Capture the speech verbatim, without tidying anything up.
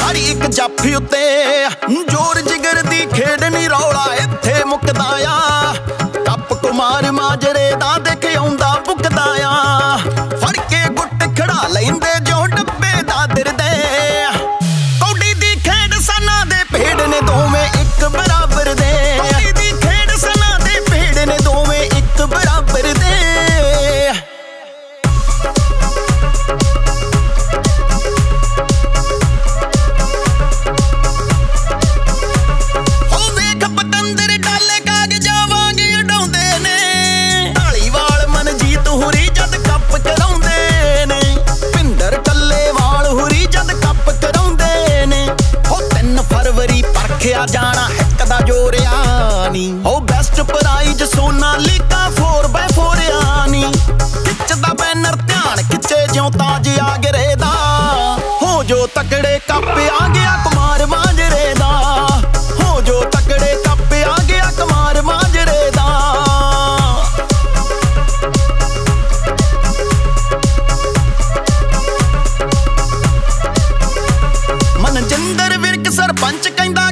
ਹਰ ਇੱਕ ਜਾਫੀ ਉੱਤੇ ਜੋਰ ਜਿਗਰ ਦੀ ਖੇਡ ਨੀ ਰੌਲਾ ਇੱਥੇ ਮੁੱਕਦਾ ਆ। ਕੱਪ ਕੁਮਾਰ ਮਾਜਰੇ ਦਾ ਦੇਖ ਆਉਂਦਾ ਪੁੱਕਦਾ ਆ। ਫੜ ਕੇ ਗੁੱਟ ਖੜਾ ਲੈਂਦੇ ਜੋ ਡੱਬੇ ਦਾ ਦਿਰਦੇ। ਕੌਡੀ ਦੀ ਖੇਡ ਸਨਾ ਦੇ ਭੇਡ ਨੇ ਦੋਵੇਂ ਇੱਕ ਬਰਾਬਰ ਦੇ। ਕੌਡੀ ਦੀ ਖੇਡ ਸਨਾ ਦੇ ਭੇਡ ਨੇ ਦੋਵੇਂ ਇੱਕ ਬਰਾਬਰ ਦੇ। ਪਰਖਿਆ ਜਾਣਾ ਇੱਕ ਦਾ ਜੋਰਿਆ ਨੀ ਹੋ best prize Sonalika four by four ਆਨੀ। ਖਿੱਚਦਾ ਬੈਨਰ ਧਿਆਨ ਖਿੱਚੇ ਜਿਉਂ ਤਾਜ ਆਗਰੇ ਦਾ। ਹੋ ਜੋ ਤਕੜੇ ਕੱਪ ਆ ਗਿਆ ਕੁਮਾਰ ਮਾਜਰੇ ਦਾ। ਹੋ ਜੋ ਤਕੜੇ ਕੱਪ ਆ ਗਿਆ ਕੁਮਾਰ ਮਾਜਰੇ ਦਾ। ਮਨਜਿੰਦਰ ਵਿਰਕ ਸਰਪੰਚ ਕਹਿੰਦਾ